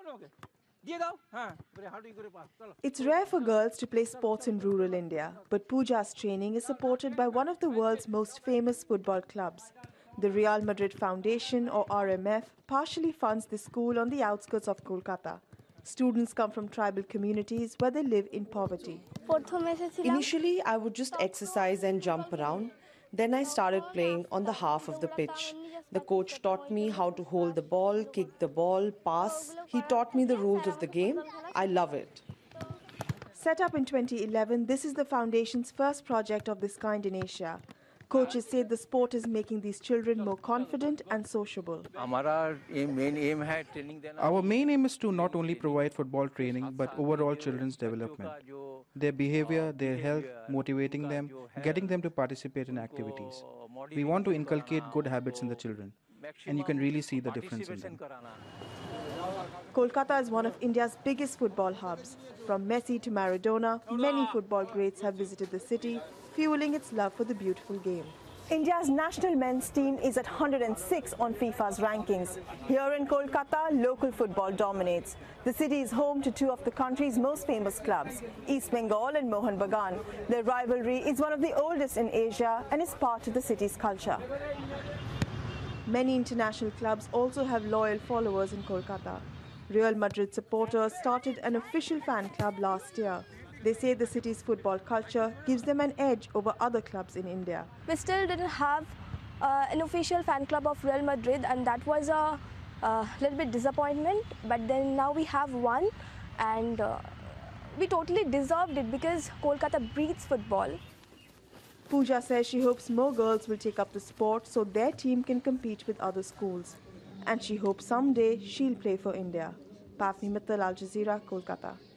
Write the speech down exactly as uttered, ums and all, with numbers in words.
It's rare for girls to play sports in rural India, but Pooja's training is supported by one of the world's most famous football clubs. The Real Madrid Foundation, or R M F, partially funds the school on the outskirts of Kolkata. Students come from tribal communities where they live in poverty. Initially, I would just exercise and jump around. Then I started playing on the half of the pitch. The coach taught me how to hold the ball, kick the ball, pass. He taught me the rules of the game. I love it. Set up in twenty eleven, this is the foundation's first project of this kind in Asia. Coaches say the sport is making these children more confident and sociable. Our main aim is to not only provide football training, but overall children's development. Their behavior, their health, motivating them, getting them to participate in activities. We want to inculcate good habits in the children, and you can really see the difference in them. Kolkata is one of India's biggest football hubs. From Messi to Maradona, many football greats have visited the city, fueling its love for the beautiful game. India's national men's team is at one hundred six on FIFA's rankings. Here in Kolkata, local football dominates. The city is home to two of the country's most famous clubs, East Bengal and Mohun Bagan. Their rivalry is one of the oldest in Asia and is part of the city's culture. Many international clubs also have loyal followers in Kolkata. Real Madrid supporters started an official fan club last year. They say the city's football culture gives them an edge over other clubs in India. We still didn't have uh, an official fan club of Real Madrid, and that was a uh, little bit disappointment. But then now we have one, and uh, we totally deserved it because Kolkata breathes football. Pooja says she hopes more girls will take up the sport so their team can compete with other schools. And she hopes someday she'll play for India. Pavni Mittal, Al Jazeera, Kolkata.